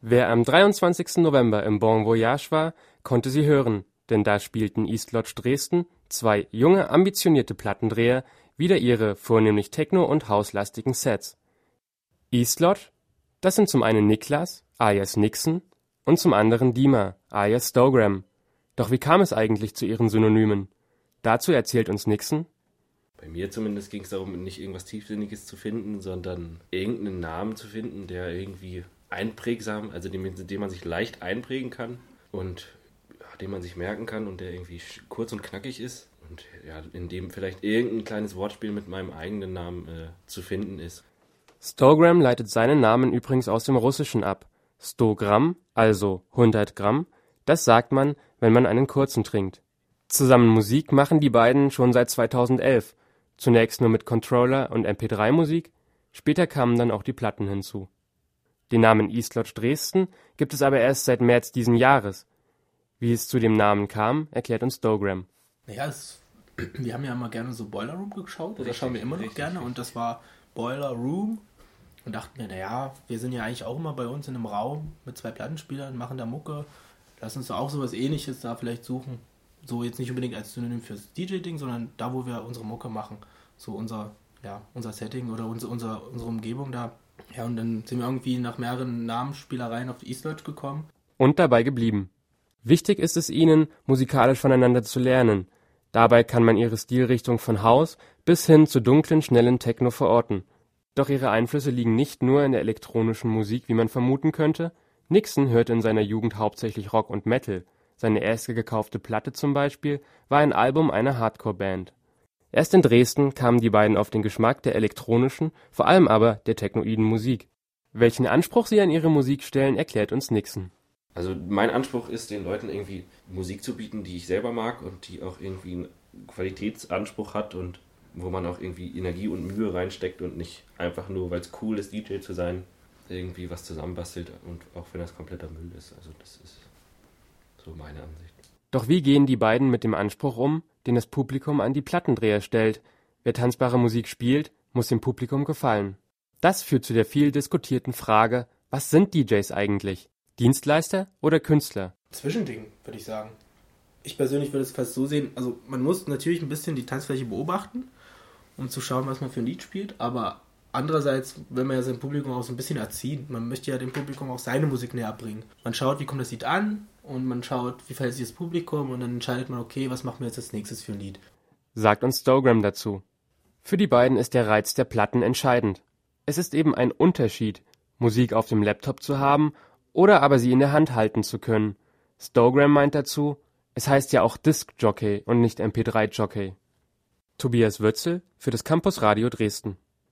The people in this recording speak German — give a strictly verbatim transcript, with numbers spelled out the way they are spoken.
Wer am dreiundzwanzigsten November im Bon Voyage war, konnte sie hören, denn da spielten East Lodge Dresden, zwei junge, ambitionierte Plattendreher, wieder ihre vornehmlich techno- und hauslastigen Sets. East Lodge, das sind zum einen Niklas, alias Nixon, und zum anderen Dima, alias Stogram. Doch wie kam es eigentlich zu ihren Synonymen? Dazu erzählt uns Nixon: Bei mir zumindest ging es darum, nicht irgendwas Tiefsinniges zu finden, sondern irgendeinen Namen zu finden, der irgendwie einprägsam, also den, den man sich leicht einprägen kann und ja, den man sich merken kann und der irgendwie kurz und knackig ist und ja, in dem vielleicht irgendein kleines Wortspiel mit meinem eigenen Namen äh, zu finden ist. Stogram leitet seinen Namen übrigens aus dem Russischen ab. sto Gramm, also hundert Gramm, das sagt man, wenn man einen kurzen trinkt. Zusammen Musik machen die beiden schon seit zweitausendelf, zunächst nur mit Controller und M P drei Musik, später kamen dann auch die Platten hinzu. Den Namen East Lodge Dresden gibt es aber erst seit März diesen Jahres. Wie es zu dem Namen kam, erklärt uns Stogram. Naja, es, wir haben ja immer gerne so Boiler Room geschaut, oder Richtig, schauen wir immer noch richtig, gerne, richtig. und das war Boiler Room und dachten mir, naja, wir sind ja eigentlich auch immer bei uns in einem Raum mit zwei Plattenspielern, machen da Mucke, lass uns da auch sowas Ähnliches da vielleicht suchen. So jetzt nicht unbedingt als Synonym fürs D J-Ding, sondern da, wo wir unsere Mucke machen. So unser, ja, unser Setting oder unser, unser, unsere Umgebung da. Ja, und dann sind wir irgendwie nach mehreren Namensspielereien auf die East Lodge gekommen. Und dabei geblieben. Wichtig ist es ihnen, musikalisch voneinander zu lernen. Dabei kann man ihre Stilrichtung von House bis hin zu dunklen, schnellen Techno verorten. Doch ihre Einflüsse liegen nicht nur in der elektronischen Musik, wie man vermuten könnte. Nixon hörte in seiner Jugend hauptsächlich Rock und Metal. Seine erste gekaufte Platte zum Beispiel war ein Album einer Hardcore-Band. Erst in Dresden kamen die beiden auf den Geschmack der elektronischen, vor allem aber der technoiden Musik. Welchen Anspruch sie an ihre Musik stellen, erklärt uns Nixon. Also mein Anspruch ist, den Leuten irgendwie Musik zu bieten, die ich selber mag und die auch irgendwie einen Qualitätsanspruch hat und wo man auch irgendwie Energie und Mühe reinsteckt und nicht einfach nur, weil es cool ist, D J zu sein, irgendwie was zusammenbastelt, und auch wenn das kompletter Müll ist. Also das ist so meine Ansicht. Doch wie gehen die beiden mit dem Anspruch um, den das Publikum an die Plattendreher stellt? Wer tanzbare Musik spielt, muss dem Publikum gefallen. Das führt zu der viel diskutierten Frage: Was sind D Js eigentlich? Dienstleister oder Künstler? Zwischending, würde ich sagen. Ich persönlich würde es fast so sehen, also man muss natürlich ein bisschen die Tanzfläche beobachten, um zu schauen, was man für ein Lied spielt, aber andererseits will man ja sein Publikum auch so ein bisschen erziehen. Man möchte ja dem Publikum auch seine Musik näher bringen. Man schaut, wie kommt das Lied an, und man schaut, wie verhält sich das Publikum, und dann entscheidet man, okay, was machen wir jetzt als nächstes für ein Lied. Sagt uns Stogram dazu. Für die beiden ist der Reiz der Platten entscheidend. Es ist eben ein Unterschied, Musik auf dem Laptop zu haben oder aber sie in der Hand halten zu können. Stogram meint dazu, es heißt ja auch Disc Jockey und nicht M P drei Jockey. Tobias Wötzel für das Campus Radio Dresden.